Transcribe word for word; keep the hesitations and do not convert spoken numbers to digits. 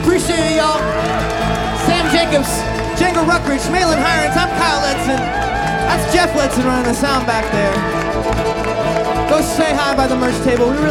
appreciate it, y'all. Sam Jacobs, Django Ruckridge, Malin Hirons, I'm Kyle Ledson. That's Jeff Ledson running the sound back there. Go say hi by the merch table. We really